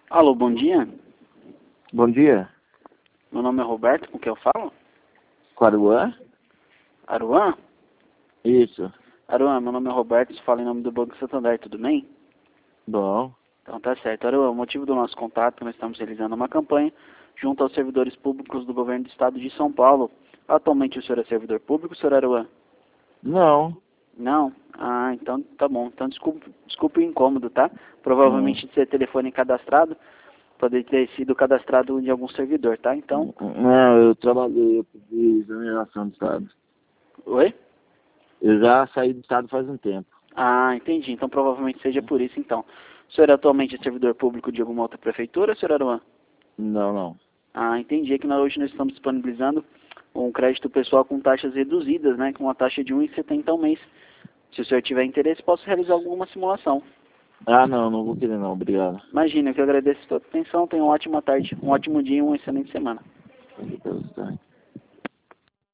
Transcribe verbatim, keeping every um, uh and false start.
Alô, bom dia. Bom dia. Meu nome é Roberto, com quem eu falo? Quaruã? Aruan? Isso. Aruan, meu nome é Roberto, se fala em nome do Banco Santander, tudo bem? Bom. Então tá certo. Aruan, o motivo do nosso contato, nós estamos realizando uma campanha junto aos servidores públicos do governo do estado de São Paulo. Atualmente o senhor é servidor público, senhor Aruan? Não. Não? Ah, então tá bom. Então desculpe, desculpe o incômodo, tá? Hum. Provavelmente seu telefone cadastrado, pode ter sido cadastrado de algum servidor, tá? Então, Não, eu trabalhei, eu pedi exoneração do Estado. oi? Eu já saí do Estado faz um tempo. Ah, entendi. Então provavelmente seja por isso, então. O senhor é atualmente servidor público de alguma outra prefeitura, senhor Aruan? Não, não. Ah, entendi. É que nós, hoje nós estamos disponibilizando um crédito pessoal com taxas reduzidas, né? Com uma taxa de um vírgula setenta ao mês. Se o senhor tiver interesse, posso realizar alguma simulação. Ah, não, não vou querer não, obrigado. Imagina, eu que agradeço a sua atenção. Tenha uma ótima tarde, um ótimo dia e uma excelente semana. Tá.